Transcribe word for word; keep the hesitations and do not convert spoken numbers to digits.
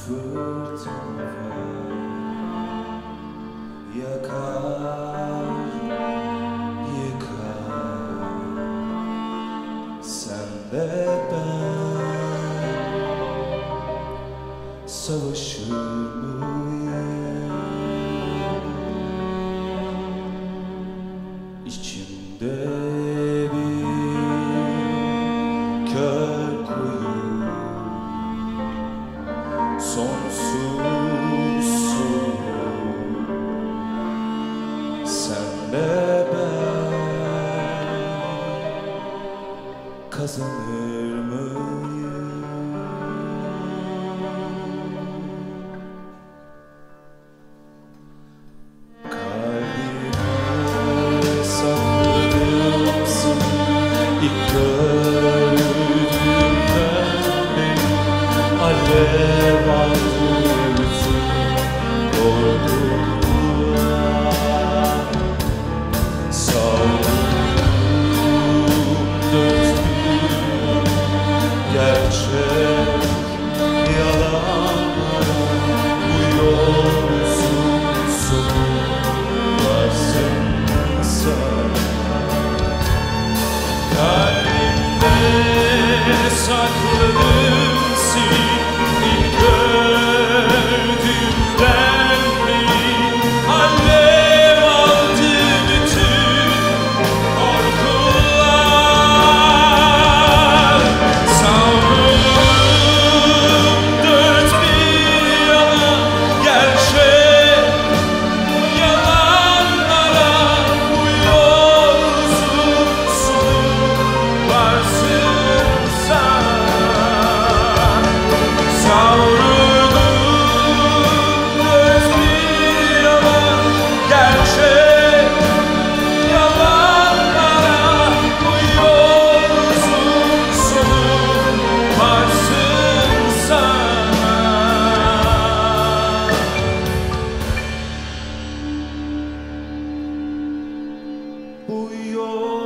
fırtına var, yakar, yıkar. Sen de ben savaşır mıyız? İçimde bir kör kuyu, sonsuz soru. Senle ben kazanır mıyız? Kalbime sakladımsın ilk gördüğümden beri. Alev aldı bütün korkular, savruldum dört bir gerçek yalanlara. Bu yolculuğun sonu varsın sen. Kalbimde sakladım seni ilk gördüğümden beri. Alev aldı bütün korkular, savruldum dört bir yana gerçek yalanlara. Bu yolculuğun sonu varsın sen. Savruldum dört bir yana gerçek yalanlara. Bu yolculuğun sonu varsın sen. Bu yol